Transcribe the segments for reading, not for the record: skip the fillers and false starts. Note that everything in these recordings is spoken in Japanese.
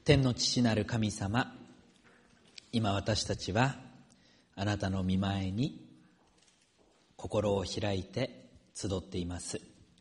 天の父なる神様、今私たちはあなたの御前に心を開いて集っています。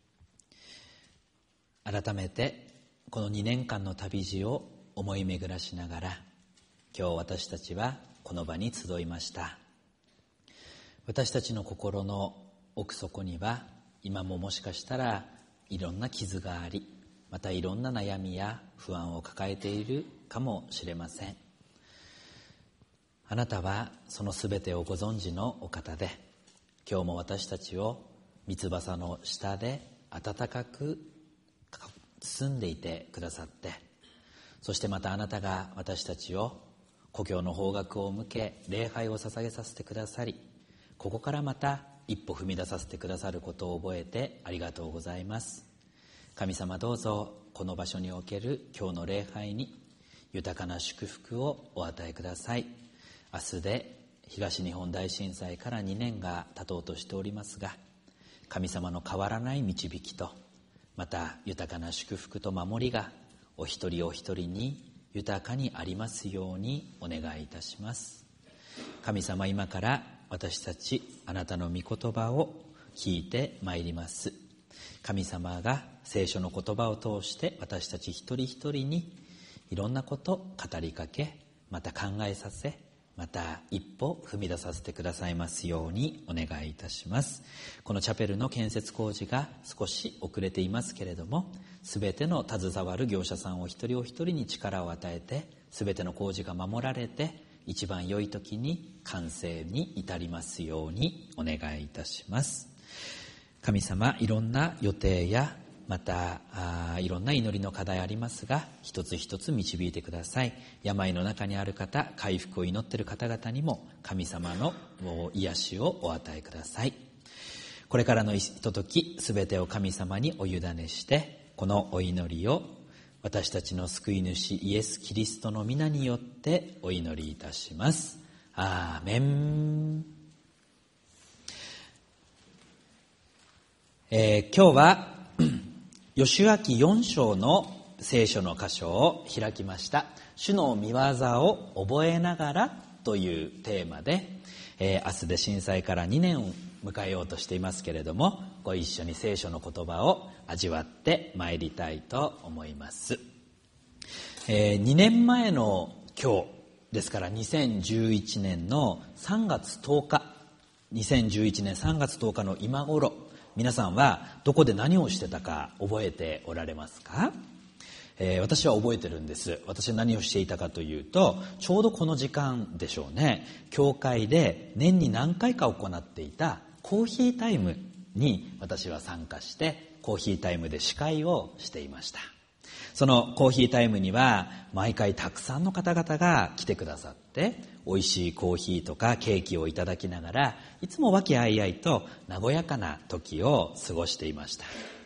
改めてこの2年間の旅路を思い巡らしながら、今日私たちはこの場に集いました。私たちの心の奥底には今ももしかしたらいろんな傷があり、またいろんな悩みや不安を抱えているかもしれません。あなたはそのすべてをご存知のお方で、今日も私たちを三翼の下で温かく包んでいてくださって、そしてまたあなたが私たちを故郷の方角を向け礼拝を捧げさせてくださり、ここからまた一歩踏み出させてくださることを覚えてありがとうございます。神様、どうぞこの場所における今日の礼拝に豊かな祝福をお与えください。明日で東日本大震災から2年が経とうとしておりますが、神様の変わらない導きと、また豊かな祝福と守りがお一人お一人に豊かにありますようにお願いいたします。神様、今から私たちあなたの御言葉を聞いてまいります。神様が聖書の言葉を通して私たち一人一人にいろんなこと語りかけ、また考えさせ、また一歩踏み出させてくださいますようにお願いいたします。このチャペルの建設工事が少し遅れていますけれども、すべての携わる業者さんお一人お一人に力を与えて、すべての工事が守られて一番良い時に完成に至りますようにお願いいたします。神様、いろんな予定やまたいろんな祈りの課題ありますが、一つ一つ導いてください。病の中にある方、回復を祈っている方々にも神様の癒しをお与えください。これからのひととき、すべてを神様にお委ねして、このお祈りを私たちの救い主イエス・キリストの皆によってお祈りいたします。アーメン。今日はヨシュア記4章の聖書の箇所を開きました。主の御業を覚えながらというテーマで、明日で震災から2年を迎えようとしていますけれども、ご一緒に聖書の言葉を味わってまいりたいと思います。2年前の今日ですから、2011年の3月10日2011年3月10日の今頃、皆さんはどこで何をしてたか覚えておられますか？私は覚えてるんです。私は何をしていたかというと、ちょうどこの時間でしょうね、教会で年に何回か行っていたコーヒータイムに私は参加して、コーヒータイムで司会をしていました。そのコーヒータイムには毎回たくさんの方々が来てくださって、美味しいコーヒーとかケーキをいただきながら、いつも和気あいあいと和やかな時を過ごしていました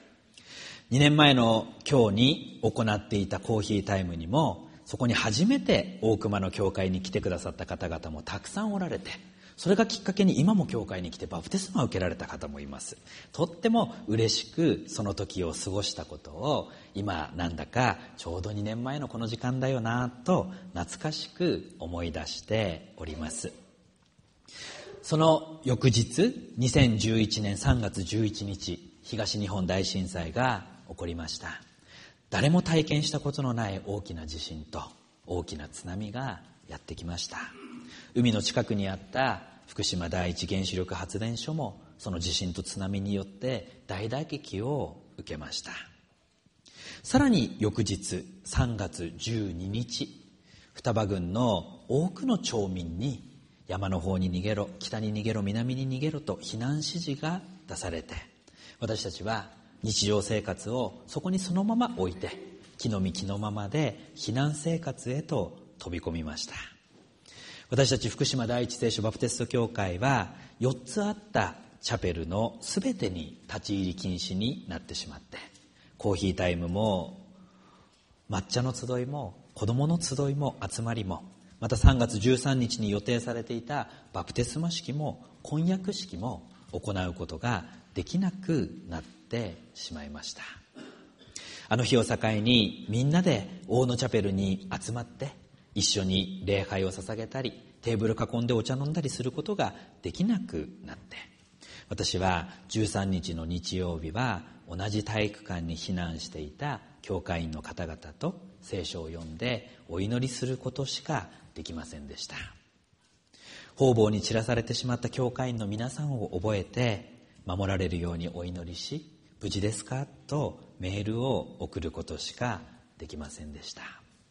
。2年前の今日に行っていたコーヒータイムにも、そこに初めて大熊の教会に来てくださった方々もたくさんおられて、それがきっかけに今も教会に来てバプテスマを受けられた方もいます。とっても嬉しくその時を過ごしたことを、今なんだかちょうど2年前のこの時間だよなと懐かしく思い出しております。その翌日、2011年3月11日、東日本大震災が起こりました。誰も体験したことのない大きな地震と大きな津波がやってきました。海の近くにあった福島第一原子力発電所も、その地震と津波によって大打撃を受けました。さらに翌日3月12日、双葉郡の多くの町民に山の方に逃げろ、北に逃げろ、南に逃げろと避難指示が出されて、私たちは日常生活をそこにそのまま置いて、気の身気のままで避難生活へと飛び込みました。私たち福島第一聖書バプテスト教会は4つあったチャペルのすべてに立ち入り禁止になってしまって、コーヒータイムも抹茶の集いも子どもの集いも集まりも、また3月13日に予定されていたバプテスマ式も婚約式も行うことができなくなってしまいました。 あの日を境にみんなで大野チャペルに集まって一緒に礼拝を捧げたりテーブル囲んでお茶飲んだりすることができなくなって、私は13日の日曜日は同じ体育館に避難していた教会員の方々と聖書を読んでお祈りすることしかできませんでした。方々に散らされてしまった教会員の皆さんを覚えて守られるようにお祈りし、無事ですかとメールを送ることしかできませんでした。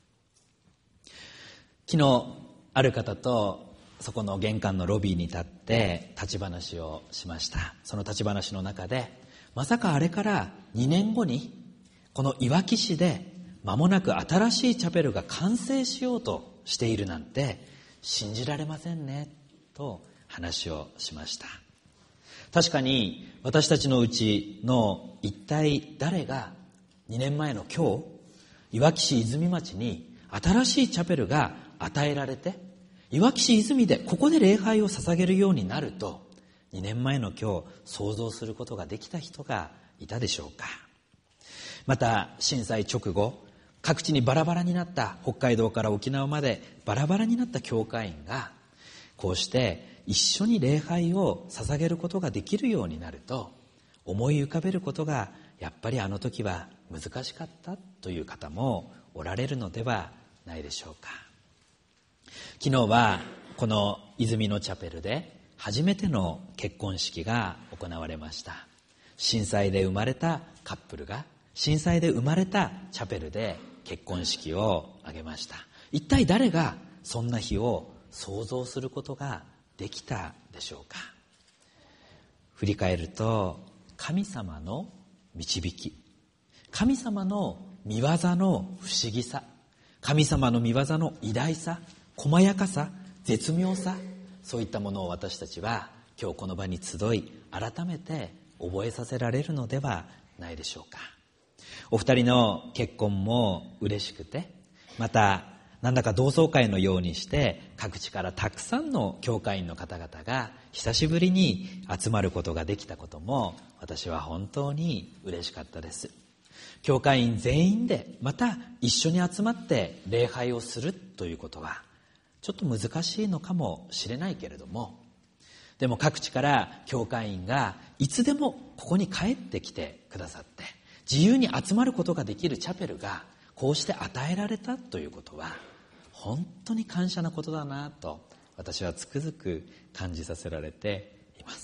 昨日ある方とそこの玄関のロビーに立って立ち話をしました。その立ち話の中で、まさかあれから2年後にこのいわき市で間もなく新しいチャペルが完成しようとしているなんて信じられませんねと話をしました。確かに私たちのうちの一体誰が2年前の今日、いわき市泉町に新しいチャペルが与えられて、いわき市泉でここで礼拝を捧げるようになると、2年前の今日想像することができた人がいたでしょうか。また震災直後、各地にバラバラになった、北海道から沖縄までバラバラになった教会員がこうして一緒に礼拝を捧げることができるようになると、思い浮かべることがやっぱりあの時は難しかったという方もおられるのではないでしょうか。昨日はこの泉のチャペルで初めての結婚式が行われました。震災で生まれたカップルが震災で生まれたチャペルで結婚式を挙げました。一体誰がそんな日を想像することができたでしょうか。振り返ると、神様の導き、神様の御業の不思議さ、神様の御業の偉大さ、細やかさ、絶妙さ、そういったものを私たちは今日この場に集い改めて覚えさせられるのではないでしょうか。お二人の結婚も嬉しくて、またなんだか同窓会のようにして各地からたくさんの教会員の方々が久しぶりに集まることができたことも私は本当に嬉しかったです。教会員全員でまた一緒に集まって礼拝をするということはちょっと難しいのかもしれないけれども、でも各地から教会員がいつでもここに帰ってきてくださって自由に集まることができるチャペルがこうして与えられたということは本当に感謝なことだなと私はつくづく感じさせられています。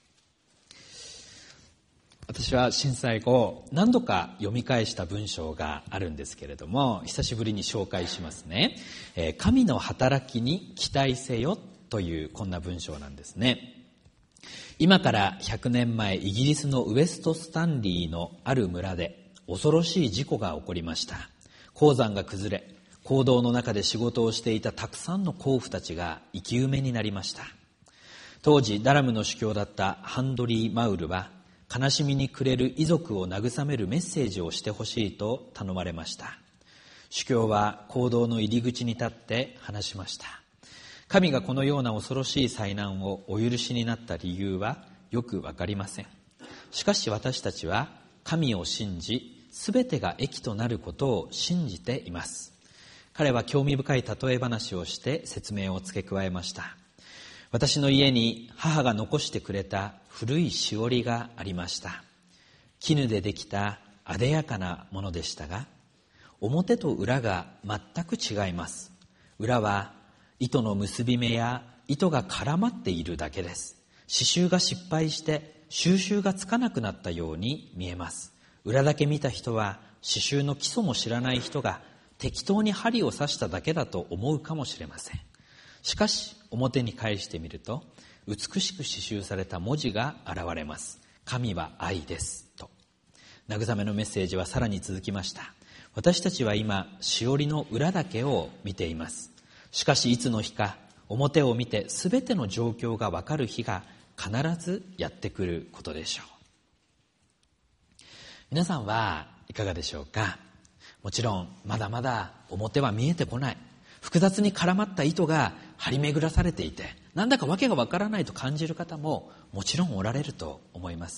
私は震災後何度か読み返した文章があるんですけれども、久しぶりに紹介しますね。神の働きに期待せよというこんな文章なんですね。今から100年前、イギリスのウエストスタンリーのある村で恐ろしい事故が起こりました。鉱山が崩れ、坑道の中で仕事をしていたたくさんの鉱夫たちが生き埋めになりました。当時ダラムの主教だったハンドリー・マウルは悲しみに暮れる遺族を慰めるメッセージをしてほしいと頼まれました。主教は坑道の入り口に立って話しました。神がこのような恐ろしい災難をお許しになった理由はよくわかりません。しかし私たちは神を信じ、すべてが益となることを信じています。彼は興味深い例え話をして説明を付け加えました。私の家に母が残してくれた古いしおりがありました。絹でできたあでやかなものでしたが、表と裏が全く違います。裏は糸の結び目や糸が絡まっているだけです。刺繍が失敗して収集がつかなくなったように見えます。裏だけ見た人は刺繍の基礎も知らない人が適当に針を刺しただけだと思うかもしれません。しかし表に返してみると美しく刺繍された文字が現れます。神は愛ですと。慰めのメッセージはさらに続きました。私たちは今しおりの裏だけを見ています。しかしいつの日か表を見て全ての状況がわかる日が必ずやってくることでしょう。皆さんはいかがでしょうか。もちろんまだまだ表は見えてこない、複雑に絡まった糸が張り巡らされていてなんだかわけがわからないと感じる方ももちろんおられると思います。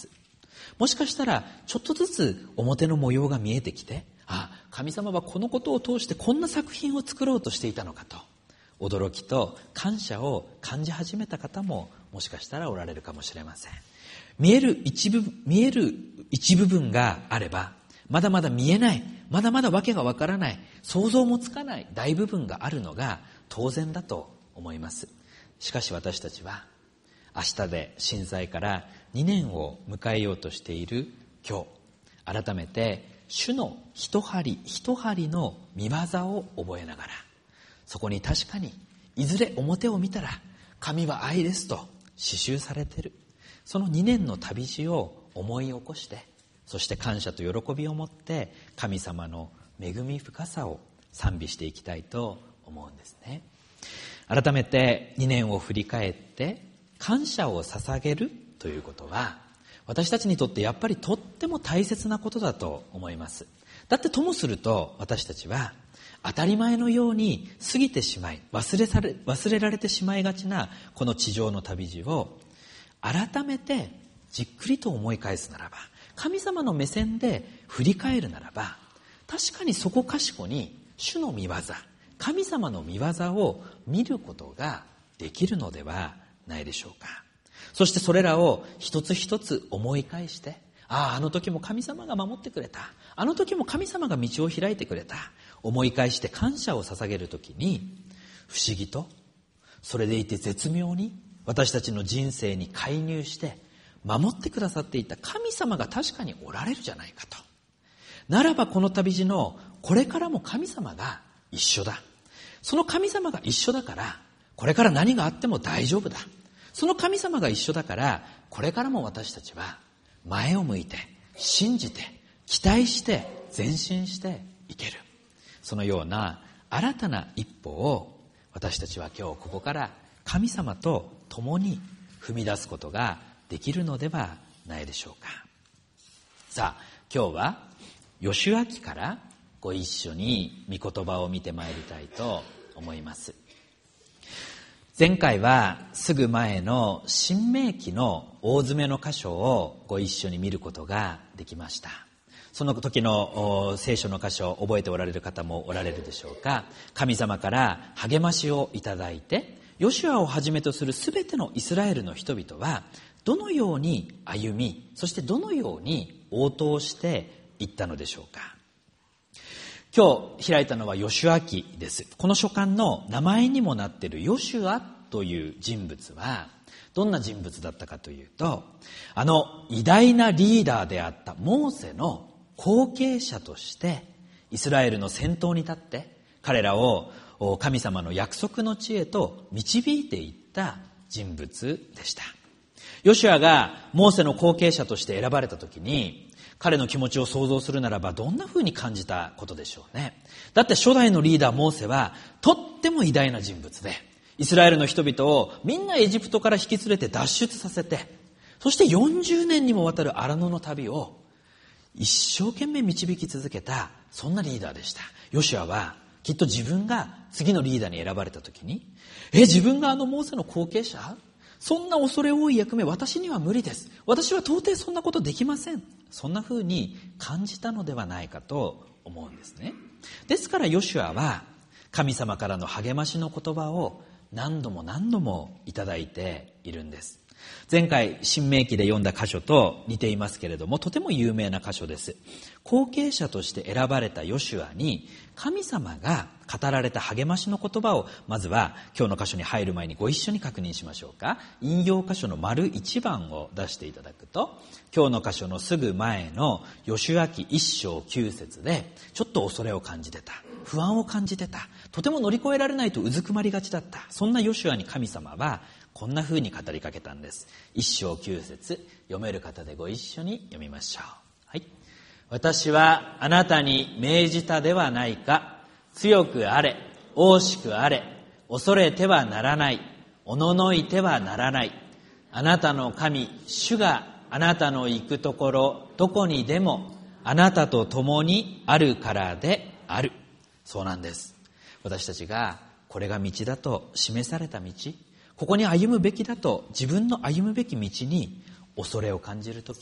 もしかしたらちょっとずつ表の模様が見えてきて、神様はこのことを通してこんな作品を作ろうとしていたのかと驚きと感謝を感じ始めた方ももしかしたらおられるかもしれません。見える一部分があれば、まだまだ見えない、まだまだわけがわからない、想像もつかない大部分があるのが当然だと思います。しかし私たちは明日で震災から2年を迎えようとしている今日、改めて主の一針一針の見業を覚えながら、そこに確かにいずれ表を見たら神は愛ですと刺繍されている、その2年の旅路を思い起こして、そして感謝と喜びを持って神様の恵み深さを賛美していきたいと思うんですね。改めて2年を振り返って感謝を捧げるということは、私たちにとってやっぱりとっても大切なことだと思います。だってともすると私たちは当たり前のように過ぎてしまい忘れられてしまいがちなこの地上の旅路を改めてじっくりと思い返すならば、神様の目線で振り返るならば、確かにそこかしこに主の御業、神様の御業を見ることができるのではないでしょうか。そしてそれらを一つ一つ思い返して、あの時も神様が守ってくれた、あの時も神様が道を開いてくれた、思い返して感謝を捧げるときに、不思議とそれでいて絶妙に私たちの人生に介入して守ってくださっていた神様が確かにおられるじゃないかと。ならばこの旅路のこれからも神様が一緒だ。その神様が一緒だからこれから何があっても大丈夫だ。その神様が一緒だからこれからも私たちは前を向いて信じて期待して前進していける。そのような新たな一歩を私たちは今日ここから神様と共に踏み出すことができるのではないでしょうか。さあ今日はヨシュア記からご一緒に御言葉を見てまいりたいと思います。前回はすぐ前の新明記の大詰めの箇所をご一緒に見ることができました。その時の聖書の箇所を覚えておられる方もおられるでしょうか。神様から励ましをいただいて、ヨシュアをはじめとするすべてのイスラエルの人々はどのように歩み、そしてどのように応答していったのでしょうか。今日開いたのはヨシュア記です。この書簡の名前にもなっているヨシュアという人物はどんな人物だったかというと、偉大なリーダーであったモーセの後継者としてイスラエルの先頭に立って彼らを神様の約束の地へと導いていった人物でした。ヨシュアがモーセの後継者として選ばれた時に、彼の気持ちを想像するならばどんな風に感じたことでしょうね。だって初代のリーダーモーセはとっても偉大な人物で、イスラエルの人々をみんなエジプトから引き連れて脱出させて、そして40年にもわたる荒野の旅を一生懸命導き続けた、そんなリーダーでした。ヨシュアはきっと自分が次のリーダーに選ばれた時に、自分がモーセの後継者、そんな恐れ多い役目私には無理です、私は到底そんなことできません、そんな風に感じたのではないかと思うんですね。ですからヨシュアは神様からの励ましの言葉を何度も何度もいただいているんです。前回新明記で読んだ箇所と似ていますけれども、とても有名な箇所です。後継者として選ばれたヨシュアに神様が語られた励ましの言葉を、まずは今日の箇所に入る前にご一緒に確認しましょうか。引用箇所の丸1番を出していただくと、今日の箇所のすぐ前のヨシュア記1章9節でちょっと恐れを感じてた、不安を感じてた、とても乗り越えられないとうずくまりがちだった、そんなヨシュアに神様はこんな風に語りかけたんです。1章9節、読める方でご一緒に読みましょう。はい。私はあなたに命じたではないか。強くあれ、大しくあれ、恐れてはならない、おののいてはならない。あなたの神、主があなたの行くところ、どこにでもあなたと共にあるからである。そうなんです。私たちがこれが道だと示された道、ここに歩むべきだと自分の歩むべき道に恐れを感じるとき、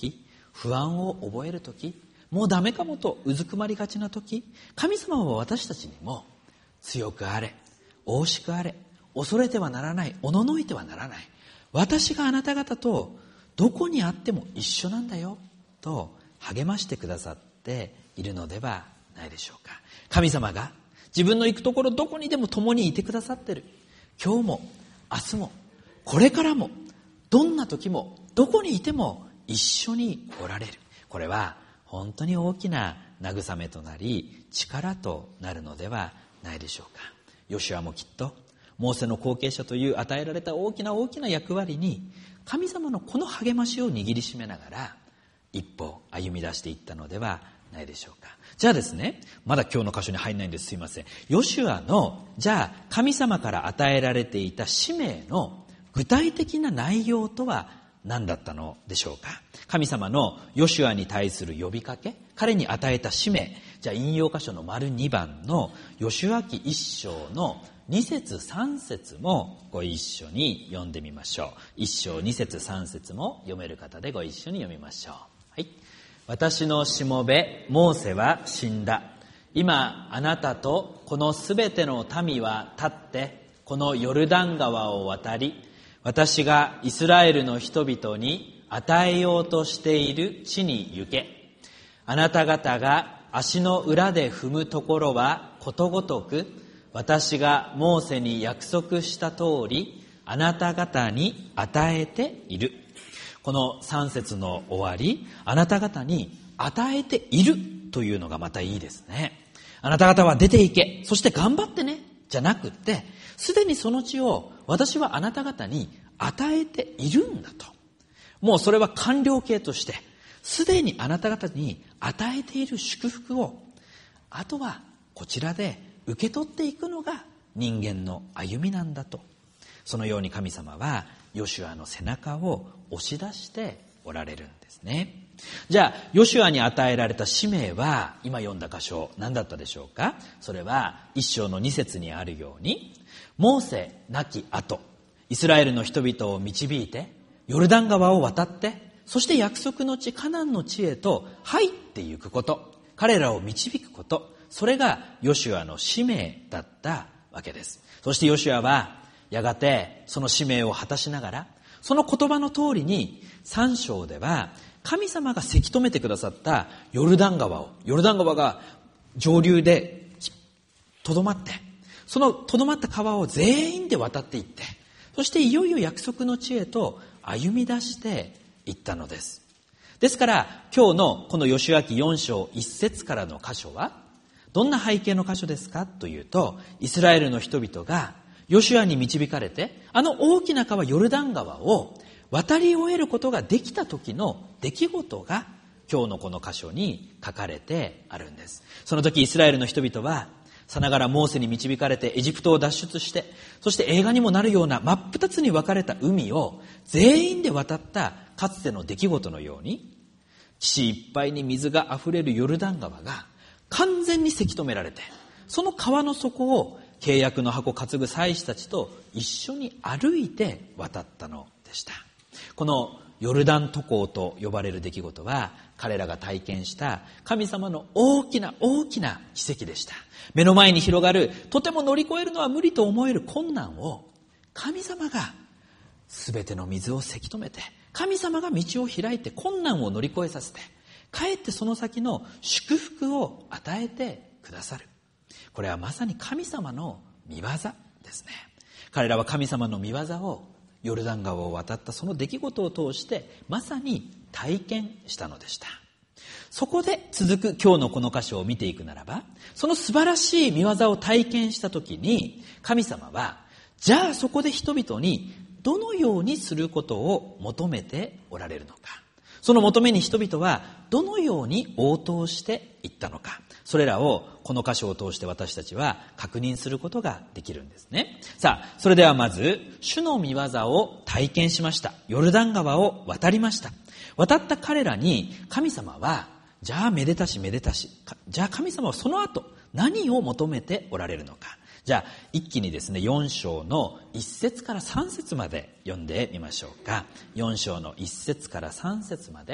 不安を覚えるとき、もうダメかもとうずくまりがちなとき、神様は私たちにも強くあれ、大しくあれ、恐れてはならない、おののいてはならない、私があなた方とどこにあっても一緒なんだよと励ましてくださっているのではないでしょうか。神様が自分の行くところどこにでも共にいてくださってる。今日も明日もこれからもどんな時もどこにいても一緒におられる。これは本当に大きな慰めとなり力となるのではないでしょうか。ヨシュアもきっとモーセの後継者という与えられた大きな役割に神様のこの励ましを握りしめながら一歩歩み出していったのではないでしょうか。じゃあですね、まだ今日の箇所に入んないんです、すいません。ヨシュアのじゃあ神様から与えられていた使命の具体的な内容とは何だったのでしょうか。神様のヨシュアに対する呼びかけ、彼に与えた使命、じゃあ引用箇所の丸2番のヨシュア記1章の2節3節もご一緒に読んでみましょう。1章2節3節も読める方でご一緒に読みましょう。はい。私のしもべモーセは死んだ。今あなたとこのすべての民は立ってこのヨルダン川を渡り、私がイスラエルの人々に与えようとしている地に行け。あなた方が足の裏で踏むところはことごとく私がモーセに約束した通りあなた方に与えている。この3節の終わり、あなた方に与えているというのがまたいいですね。あなた方は出て行け、そして頑張ってね、じゃなくって、すでにその地を私はあなた方に与えているんだと。もうそれは完了形として、すでにあなた方に与えている祝福を、あとはこちらで受け取っていくのが人間の歩みなんだと。そのように神様はヨシュアの背中を押し出しておられるんですね。じゃあヨシュアに与えられた使命は今読んだ箇所何だったでしょうか。それは1章の2節にあるように、モーセ亡き後イスラエルの人々を導いてヨルダン川を渡って、そして約束の地カナンの地へと入っていくこと、彼らを導くこと、それがヨシュアの使命だったわけです。そしてヨシュアはやがてその使命を果たしながら、その言葉の通りに3章では神様がせき止めてくださったヨルダン川が上流でとどまって、そのとどまった川を全員で渡っていって、そしていよいよ約束の地へと歩み出していったのです。ですから今日のこのヨシュア記4章1節からの箇所はどんな背景の箇所ですかというと、イスラエルの人々がヨシュアに導かれて、あの大きな川ヨルダン川を渡り終えることができた時の出来事が今日のこの箇所に書かれてあるんです。その時イスラエルの人々はさながらモーセに導かれてエジプトを脱出して、そして映画にもなるような真っ二つに分かれた海を全員で渡ったかつての出来事のように、岸いっぱいに水があふれるヨルダン川が完全にせき止められて、その川の底を契約の箱担ぐ祭司たちと一緒に歩いて渡ったのでした。このヨルダン渡航と呼ばれる出来事は、彼らが体験した神様の大きな奇跡でした。目の前に広がるとても乗り越えるのは無理と思える困難を、神様が全ての水をせき止めて、神様が道を開いて困難を乗り越えさせて、かえってその先の祝福を与えてくださる。これはまさに神様の御業ですね。彼らは神様の御業をヨルダン川を渡ったその出来事を通してまさに体験したのでした。そこで続く今日のこの箇所を見ていくならば、その素晴らしい御業を体験したときに、神様はじゃあそこで人々にどのようにすることを求めておられるのか、その求めに人々はどのように応答していったのか、それらをこの箇所を通して私たちは確認することができるんですね。さあ、それではまず主の御業を体験しました。ヨルダン川を渡りました。渡った彼らに神様はじゃあめでたし、じゃあ神様はその後何を求めておられるのか。じゃあ一気にですね、4章の1節から3節まで読んでみましょうか。4章の1節から3節まで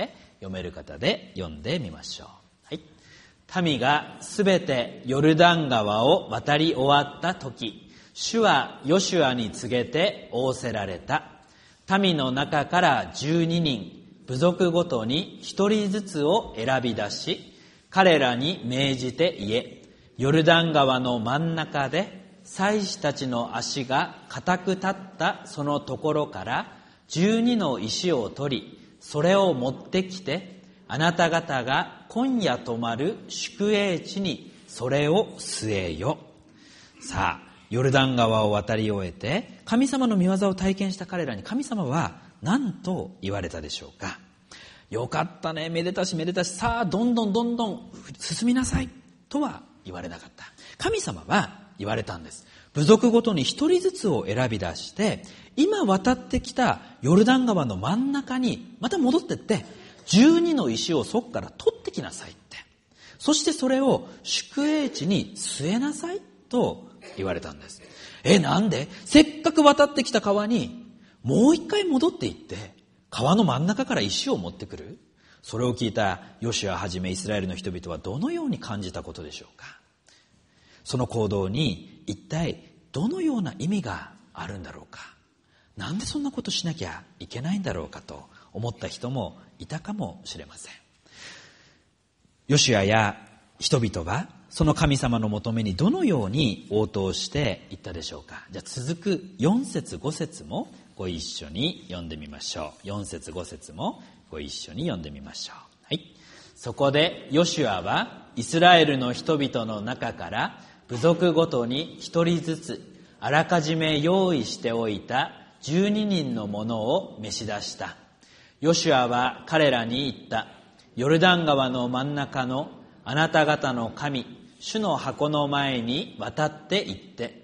読める方で読んでみましょう。はい。民がすべてヨルダン川を渡り終わった時、主はヨシュアに告げて仰せられた。民の中から12人、部族ごとに1人ずつを選び出し、彼らに命じて言え、ヨルダン川の真ん中で祭司たちの足が固く立ったそのところから12の石を取り、それを持ってきて、あなた方が今夜泊まる宿営地にそれを据えよ。さあ、ヨルダン川を渡り終えて神様の御業を体験した彼らに神様は何と言われたでしょうか。よかったね、めでたしめでたし、さあどんどん進みなさいとは言われなかった。神様は言われたんです。部族ごとに一人ずつを選び出して、今渡ってきたヨルダン川の真ん中にまた戻ってって12の石をそこから取ってきなさいって、そしてそれを宿営地に据えなさいと言われたんです。なんで？せっかく渡ってきた川にもう一回戻って行って川の真ん中から石を持ってくる？それを聞いたヨシュアはじめイスラエルの人々はどのように感じたことでしょうか。その行動に一体どのような意味があるんだろうか。なんでそんなことしなきゃいけないんだろうかと思った人もいたかもしれません。ヨシュアや人々はその神様の求めにどのように応答していったでしょうか。じゃあ続く4節5節もご一緒に読んでみましょう。4節5節もご一緒に読んでみましょう。はい。そこでヨシュアはイスラエルの人々の中から部族ごとに一人ずつあらかじめ用意しておいた12人のものを召し出した。ヨシュアは彼らに言った。ヨルダン川の真ん中のあなた方の神、主の箱の前に渡って行って、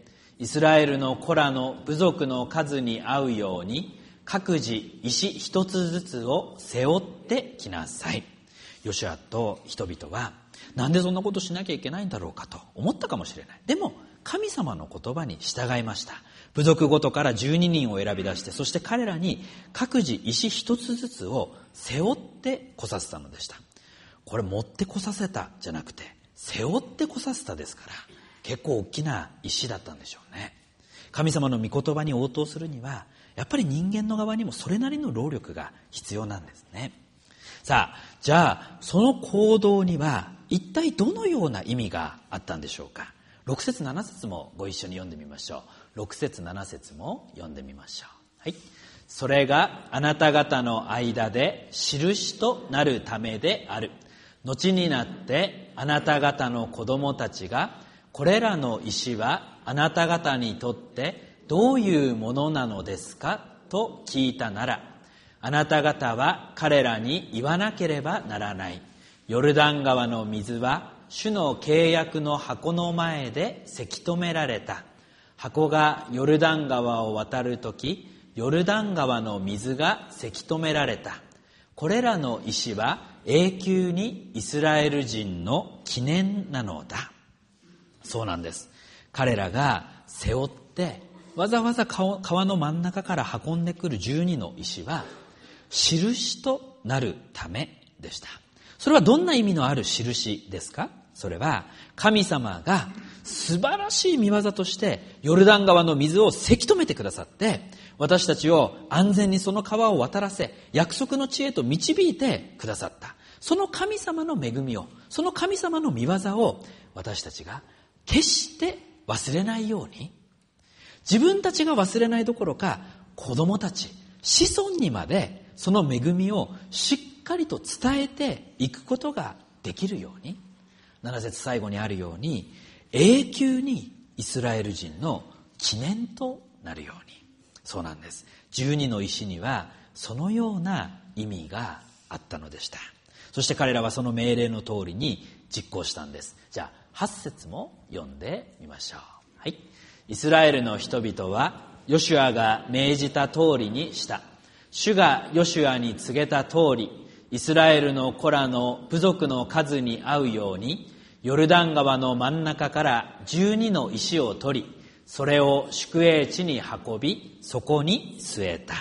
イスラエルの子らの部族の数に合うように、各自石一つずつを背負ってきなさい。ヨシュアと人々は、なんでそんなことしなきゃいけないんだろうかと思ったかもしれない。でも、神様の言葉に従いました。部族ごとから12人を選び出して、そして彼らに各自石一つずつを背負って来させたのでした。これ持って来させたじゃなくて、背負って来させたですから、結構大きな石だったんでしょうね。神様の御言葉に応答するには、やっぱり人間の側にもそれなりの労力が必要なんですね。さあ、じゃあその行動には一体どのような意味があったんでしょうか。6節7節もご一緒に読んでみましょう。6節7節も読んでみましょう。はい。それがあなた方の間で印となるためである。後になってあなた方の子供たちが、これらの石はあなた方にとってどういうものなのですかと聞いたなら、あなた方は彼らに言わなければならない。ヨルダン川の水は主の契約の箱の前でせき止められた。箱がヨルダン川を渡るとき、ヨルダン川の水がせき止められた。これらの石は永久にイスラエル人の記念なのだ。そうなんです。彼らが背負ってわざわざ川の真ん中から運んでくる12の石は印となるためでした。それはどんな意味のある印ですか？それは神様が素晴らしい御業としてヨルダン川の水をせき止めてくださって、私たちを安全にその川を渡らせ、約束の地へと導いてくださった。その神様の恵みを、その神様の御業を私たちが決して忘れないように、自分たちが忘れないどころか子供たち、子孫にまでその恵みをしっかりと伝えていくことができるように、7節最後にあるように永久にイスラエル人の記念となるように。そうなんです。12の石にはそのような意味があったのでした。そして彼らはその命令の通りに実行したんです。じゃあ8節も読んでみましょう。はい。イスラエルの人々はヨシュアが命じた通りにした。主がヨシュアに告げた通り、イスラエルの子らの部族の数に合うように、ヨルダン川の真ん中から12の石を取り、それを宿営地に運び、そこに据えた。イ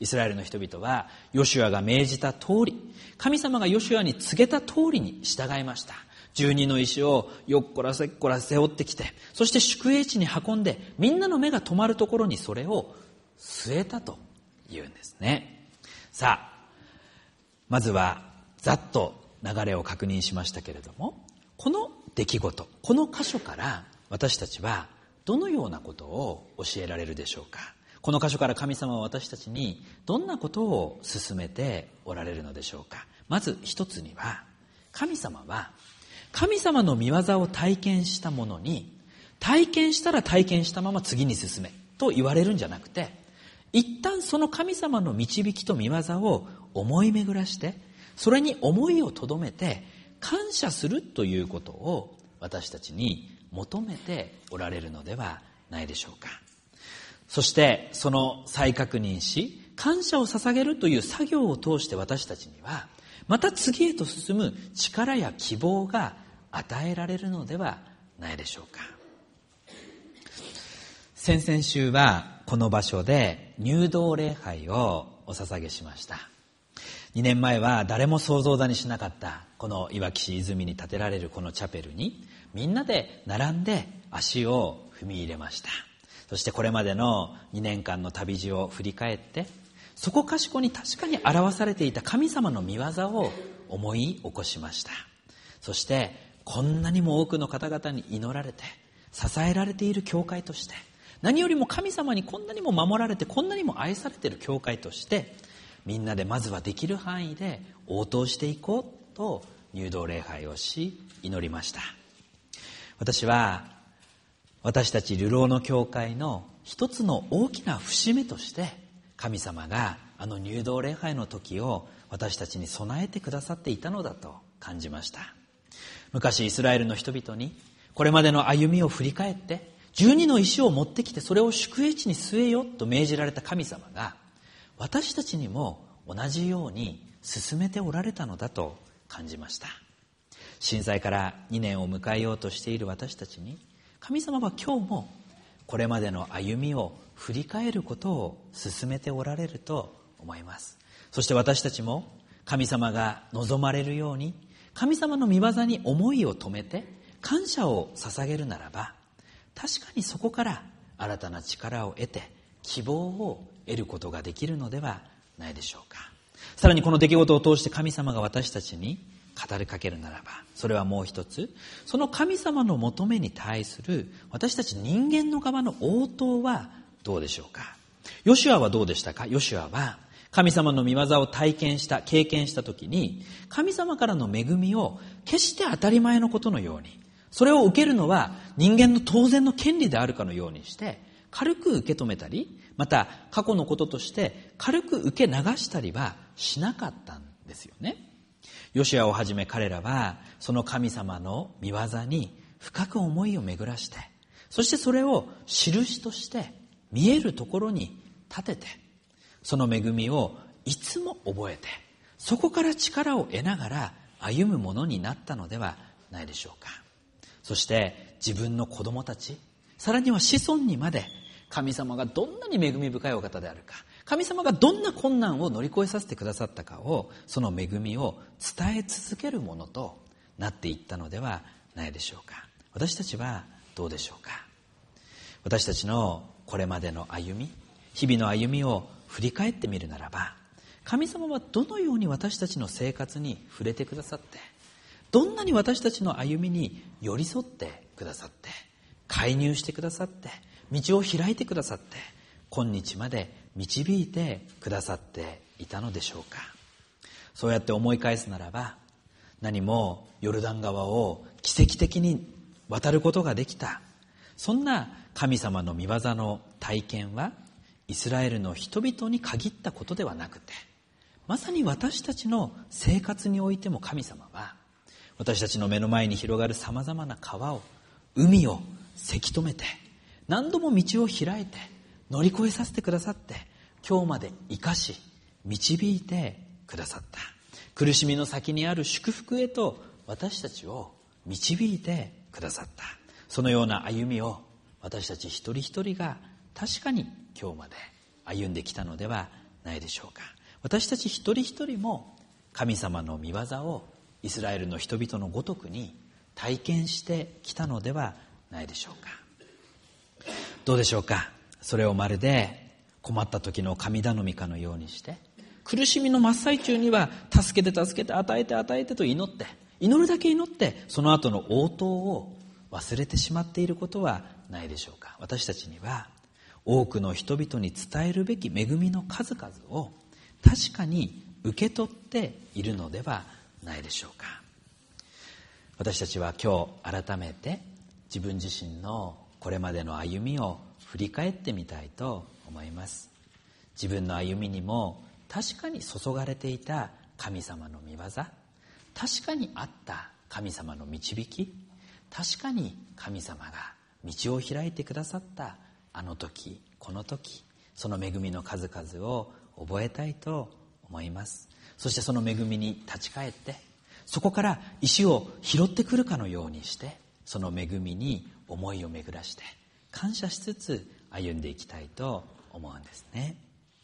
イスラエルの人々はヨシュアが命じた通り、神様がヨシュアに告げた通りに従いました。12の石をよっこらせっこら背負ってきて、そして宿営地に運んで、みんなの目が止まるところにそれを据えたというんですね。さあ、まずはざっと流れを確認しましたけれども、この出来事、この箇所から私たちはどのようなことを教えられるでしょうか。この箇所から神様は私たちにどんなことを進めておられるのでしょうか。まず一つには、神様は神様の御業を体験したものに、体験したら体験したまま次に進めと言われるんじゃなくて、一旦その神様の導きと御業を思い巡らして、それに思いをとどめて感謝するということを私たちに求めておられるのではないでしょうか。そしてその再確認し、感謝を捧げるという作業を通して私たちにはまた次へと進む力や希望が与えられるのではないでしょうか。先々週はこの場所で入道礼拝をお捧げしました。2年前は誰も想像だにしなかったこのいわき市泉に建てられるこのチャペルにみんなで並んで足を踏み入れました。そしてこれまでの2年間の旅路を振り返って、そこかしこに確かに表されていた神様の御業を思い起こしました。そしてこんなにも多くの方々に祈られて支えられている教会として、何よりも神様にこんなにも守られてこんなにも愛されている教会として、みんなでまずはできる範囲で応答していこうと入道礼拝をし祈りました。私は私たち流浪の教会の一つの大きな節目として、神様があの入道礼拝の時を私たちに備えてくださっていたのだと感じました。昔イスラエルの人々にこれまでの歩みを振り返って12の石を持ってきてそれを宿営地に据えよと命じられた神様が、私たちにも同じように進めておられたのだと感じました。震災から2年を迎えようとしている私たちに、神様は今日もこれまでの歩みを振り返ることを進めておられると思います。そして私たちも神様が望まれるように、神様の御業に思いを止めて感謝を捧げるならば、確かにそこから新たな力を得て希望を得ることができるのではないでしょうか。さらにこの出来事を通して神様が私たちに語りかけるならば、それはもう一つ、その神様の求めに対する私たち人間の側の応答はどうでしょうか。ヨシュアはどうでしたか。ヨシュアは神様の御業を体験した、経験した時に、神様からの恵みを決して当たり前のことのように、それを受けるのは人間の当然の権利であるかのようにして軽く受け止めたり、また過去のこととして軽く受け流したりはしなかったんですよね。ヨシュアをはじめ彼らはその神様の御業に深く思いを巡らして、そしてそれを印として見えるところに立てて、その恵みをいつも覚えて、そこから力を得ながら歩むものになったのではないでしょうか。そして自分の子供たち、さらには子孫にまで神様がどんなに恵み深いお方であるか、神様がどんな困難を乗り越えさせてくださったかを、その恵みを伝え続けるものとなっていったのではないでしょうか。私たちはどうでしょうか。私たちのこれまでの歩み、日々の歩みを振り返ってみるならば、神様はどのように私たちの生活に触れてくださって、どんなに私たちの歩みに寄り添ってくださって、介入してくださって、道を開いてくださって、今日まで導いてくださっていたのでしょうか。そうやって思い返すならば、何もヨルダン川を奇跡的に渡ることができた、そんな神様の御業の体験はイスラエルの人々に限ったことではなくて、まさに私たちの生活においても神様は私たちの目の前に広がるさまざまな川を、海をせき止めて、何度も道を開いて乗り越えさせてくださって、今日まで生かし導いてくださった。苦しみの先にある祝福へと私たちを導いてくださった。そのような歩みを私たち一人一人が確かに今日まで歩んできたのではないでしょうか。私たち一人一人も神様の御業をイスラエルの人々のごとくに体験してきたのではないでしょうか。どうでしょうか。それをまるで困った時の神頼みかのようにして、苦しみの真っ最中には助けて助けて与えて与えてと祈るだけ祈って、その後の応答を忘れてしまっていることはないでしょうか。私たちには多くの人々に伝えるべき恵みの数々を確かに受け取っているのではないでしょうか。私たちは今日改めて自分自身のこれまでの歩みを振り返ってみたいと思います。自分の歩みにも確かに注がれていた神様の御業、確かにあった神様の導き、確かに神様が道を開いてくださったあの時この時、その恵みの数々を覚えたいと思います。そしてその恵みに立ち返って、そこから石を拾ってくるかのようにして、その恵みに思いを巡らして感謝しつつ歩んでいきたいと思うんですね。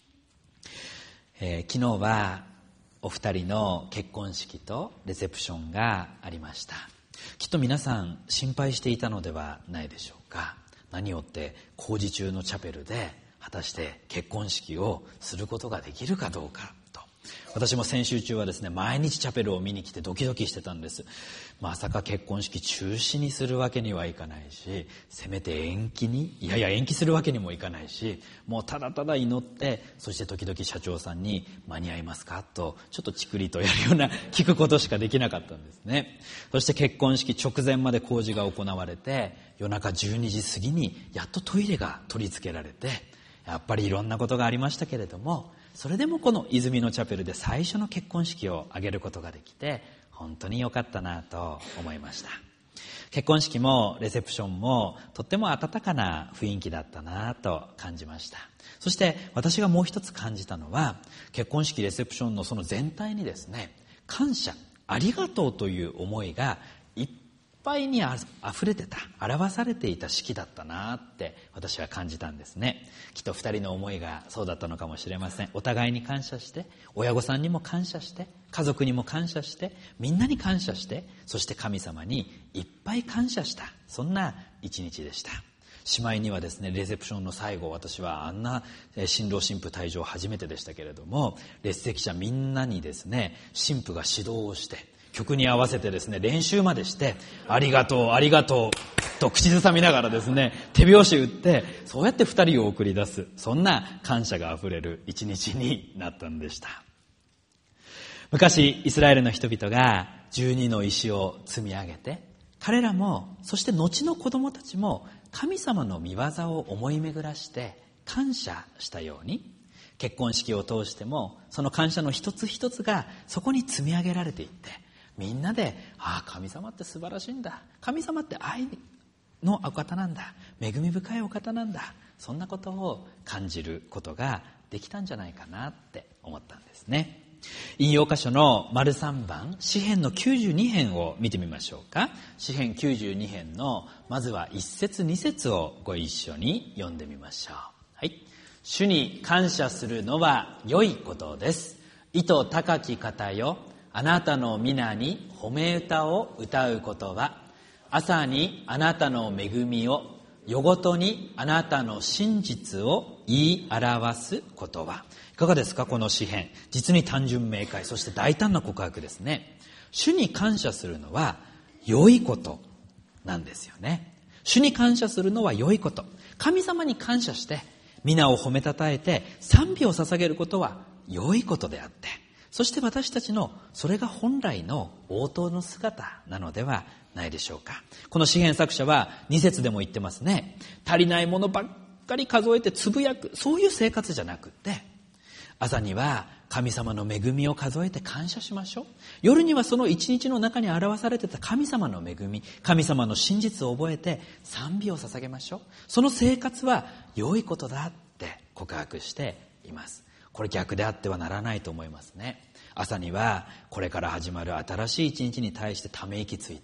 昨日はお二人の結婚式とレセプションがありました。きっと皆さん心配していたのではないでしょうか。何をって工事中のチャペルで果たして結婚式をすることができるかどうかと。私も先週中はですね、毎日チャペルを見に来てドキドキしてたんです。まさか結婚式中止にするわけにはいかないし、せめて延期するわけにもいかないし、もうただただ祈って、そして時々社長さんに間に合いますかとちょっとチクリとやるような聞くことしかできなかったんですね。そして結婚式直前まで工事が行われて、夜中12時過ぎにやっとトイレが取り付けられて、やっぱりいろんなことがありましたけれども、それでもこの泉のチャペルで最初の結婚式を挙げることができて、本当に良かったなと思いました。結婚式もレセプションもとっても温かな雰囲気だったなと感じました。そして私がもう一つ感じたのは、結婚式レセプションのその全体にですね、感謝、ありがとうという思いがいっぱいに溢れてた、表されていた式だったなって私は感じたんですね。きっと二人の思いがそうだったのかもしれません。お互いに感謝して、親御さんにも感謝して、家族にも感謝して、みんなに感謝して、そして神様にいっぱい感謝した、そんな一日でした。しまいにはですね、レセプションの最後、私はあんな新郎新婦退場初めてでしたけれども、列席者みんなにですね、新婦が指導をして、曲に合わせてですね、練習までして、ありがとうありがとうと口ずさみながらですね、手拍子打って、そうやって二人を送り出す、そんな感謝があふれる一日になったんでした。昔イスラエルの人々が12の石を積み上げて、彼らもそして後の子供たちも神様の御業を思い巡らして感謝したように、結婚式を通してもその感謝の一つ一つがそこに積み上げられていって、みんなで、神様って素晴らしいんだ、神様って愛のお方なんだ、恵み深いお方なんだ、そんなことを感じることができたんじゃないかなって思ったんですね。引用箇所の丸3番、詩編の92編を見てみましょうか。詩編92編のまずは1節2節をご一緒に読んでみましょう。はい。主に感謝するのは良いことです。意図高き方よ、あなたの皆に褒め歌を歌うことは、朝にあなたの恵みを、夜ごとにあなたの真実を言い表すことは。いかがですか、この詩編。実に単純明快、そして大胆な告白ですね。主に感謝するのは良いことなんですよね。主に感謝するのは良いこと。神様に感謝して皆を褒めたたえて賛美を捧げることは良いことであって、そして私たちのそれが本来の応答の姿なのではないでしょうか。この詩編作者は2節でも言ってますね。足りないものばっかり数えてつぶやく、そういう生活じゃなくって、朝には神様の恵みを数えて感謝しましょう。夜にはその一日の中に表されてた神様の恵み、神様の真実を覚えて賛美を捧げましょう。その生活は良いことだって告白しています。これ逆であってはならないと思いますね。朝にはこれから始まる新しい一日に対してため息ついて、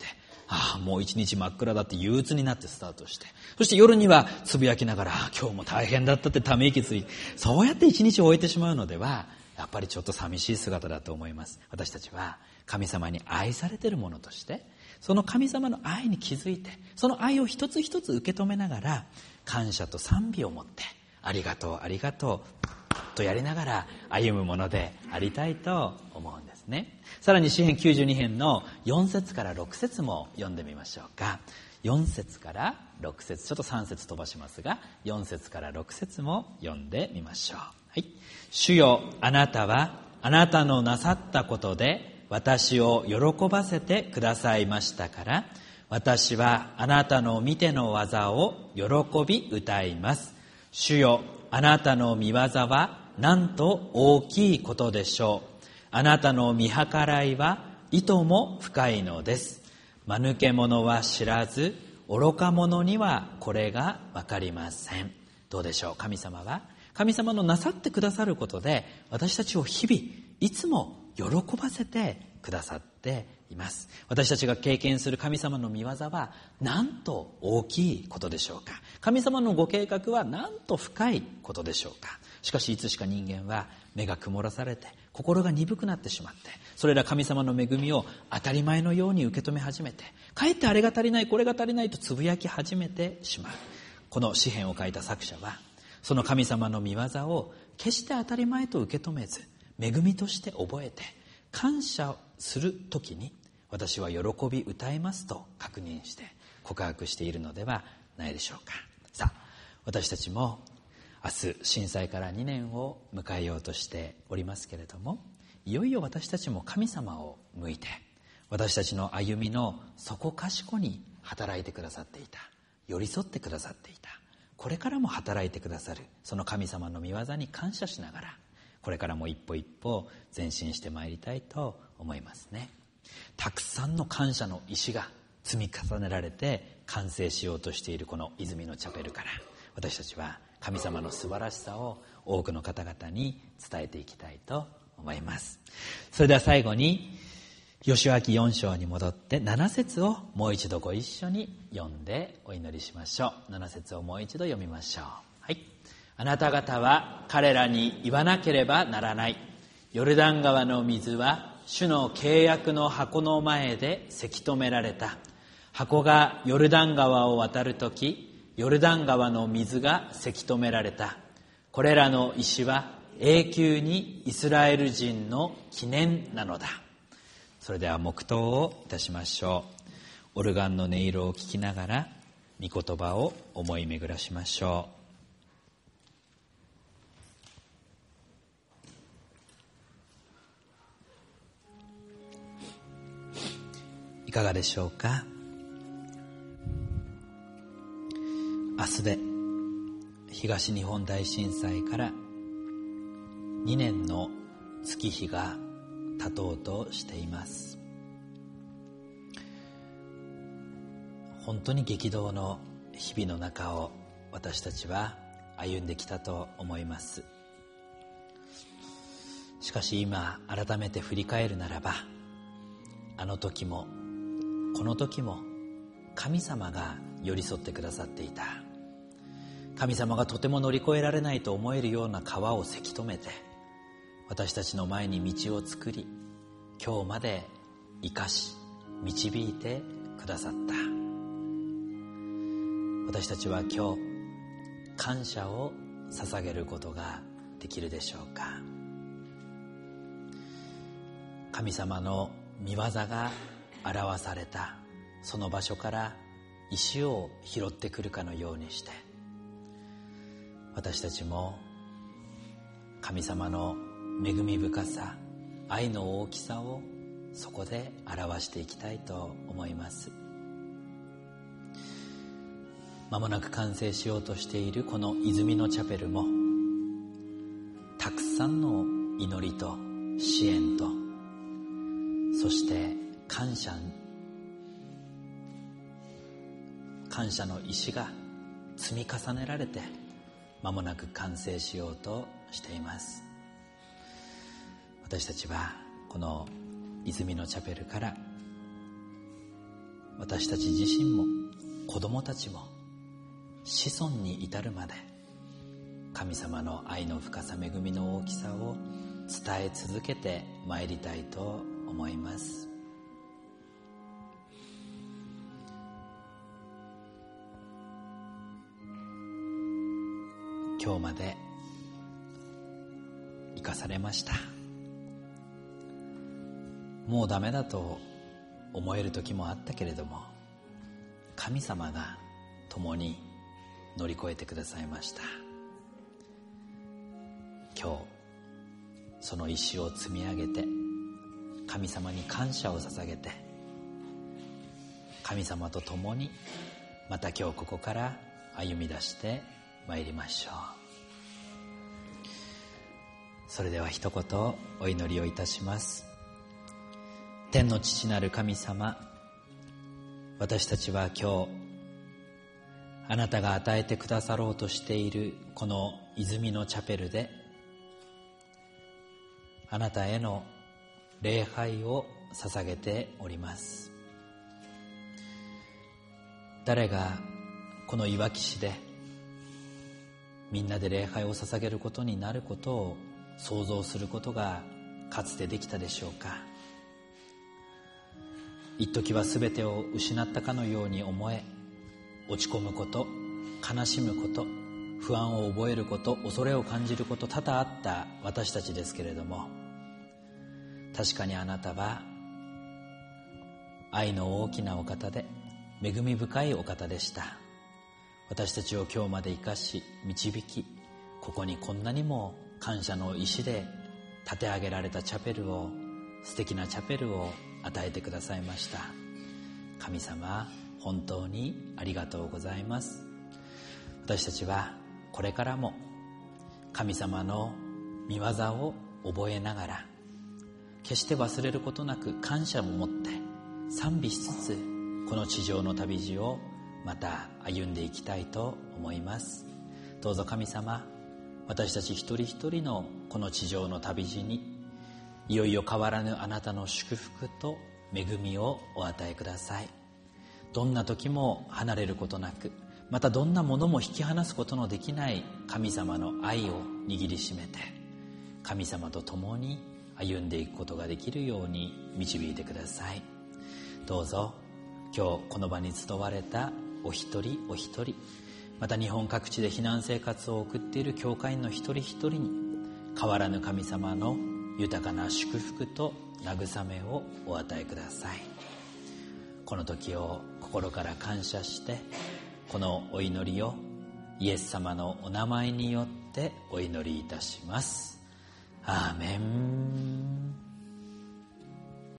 もう一日真っ暗だって憂鬱になってスタートして、そして夜にはつぶやきながら今日も大変だったってため息ついて、そうやって一日を終えてしまうのではやっぱりちょっと寂しい姿だと思います。私たちは神様に愛されているものとして、その神様の愛に気づいて、その愛を一つ一つ受け止めながら、感謝と賛美を持ってありがとうありがとうとやりながら歩むものでありたいと思うんですね。さらに詩編92編の4節から6節も読んでみましょうか。4節から6節、ちょっと3節飛ばしますが、4節から6節も読んでみましょう。はい。主よ、あなたはあなたのなさったことで私を喜ばせてくださいましたから、私はあなたの御手の技を喜び歌います。主よ、あなたの御業はなんと大きいことでしょう。あなたの見計らいは意図も深いのです。間抜け者は知らず、愚か者にはこれがわかりません。どうでしょう。神様は神様のなさってくださることで、私たちを日々いつも喜ばせてくださっています。私たちが経験する神様の御業はなんと大きいことでしょうか。神様のご計画はなんと深いことでしょうか。しかしいつしか人間は目が曇らされて心が鈍くなってしまって、それら神様の恵みを当たり前のように受け止め始めて、かえってあれが足りないこれが足りないとつぶやき始めてしまう。この詩編を書いた作者は、その神様の御業を決して当たり前と受け止めず、恵みとして覚えて感謝するときに、私は喜び歌いますと確認して告白しているのではないでしょうか。さあ、私たちも明日震災から2年を迎えようとしておりますけれども、いよいよ私たちも神様を向いて、私たちの歩みのそこかしこに働いてくださっていた、寄り添ってくださっていた、これからも働いてくださるその神様の御業に感謝しながら、これからも一歩一歩前進してまいりたいと思いますね。たくさんの感謝の石が積み重ねられて完成しようとしているこの泉のチャペルから、私たちは神様の素晴らしさを多くの方々に伝えていきたいと思います。それでは最後に義明4章に戻って7節をもう一度ご一緒に読んでお祈りしましょう。7節をもう一度読みましょう。はい。あなた方は彼らに言わなければならない。ヨルダン川の水は主の契約の箱の前でせき止められた。箱がヨルダン川を渡るとき、ヨルダン川の水がせき止められた。これらの石は永久にイスラエル人の記念なのだ。それでは黙祷をいたしましょう。オルガンの音色を聞きながら御言葉を思い巡らしましょう。いかがでしょうか。明日で東日本大震災から2年の月日が経とうとしています。本当に激動の日々の中を私たちは歩んできたと思います。しかし今改めて振り返るならば、あの時もこの時も神様が寄り添ってくださっていた。神様がとても乗り越えられないと思えるような川をせき止めて、私たちの前に道を作り、今日まで生かし導いてくださった。私たちは今日感謝を捧げることができるでしょうか。神様の御業が表されたその場所から石を拾ってくるかのようにして、私たちも神様の恵み深さ、愛の大きさをそこで表していきたいと思います。間もなく完成しようとしているこの泉のチャペルも、たくさんの祈りと支援と、そして感謝の石が積み重ねられて間もなく完成しようとしています。私たちはこの泉のチャペルから私たち自身も子供たちも子孫に至るまで神様の愛の深さ、恵みの大きさを伝え続けてまいりたいと思います。今日まで生かされました。もうダメだと思える時もあったけれども、神様が共に乗り越えてくださいました。今日その石を積み上げて神様に感謝を捧げて、神様と共にまた今日ここから歩み出してまいりましょう。それでは一言お祈りをいたします。天の父なる神様、私たちは今日あなたが与えてくださろうとしているこの泉のチャペルであなたへの礼拝を捧げております。誰がこのいわき市でみんなで礼拝を捧げることになることを想像することがかつてできたでしょうか。一時は全てを失ったかのように思え、落ち込むこと、悲しむこと、不安を覚えること、恐れを感じること多々あった私たちですけれども、確かにあなたは愛の大きなお方で恵み深いお方でした。私たちを今日まで生かし導き、ここにこんなにも感謝の石で建て上げられたチャペルを、素敵なチャペルを与えてくださいました。神様、本当にありがとうございます。私たちはこれからも神様の御業を覚えながら、決して忘れることなく感謝を持って賛美しつつ、この地上の旅路をまた歩んでいきたいと思います。どうぞ神様、私たち一人一人のこの地上の旅路にいよいよ変わらぬあなたの祝福と恵みをお与えください。どんな時も離れることなく、またどんなものも引き離すことのできない神様の愛を握りしめて、神様と共に歩んでいくことができるように導いてください。どうぞ今日この場に集われたお一人お一人、また日本各地で避難生活を送っている教会員の一人一人に変わらぬ神様の豊かな祝福と慰めをお与えください。この時を心から感謝して、このお祈りをイエス様のお名前によってお祈りいたします。アーメン。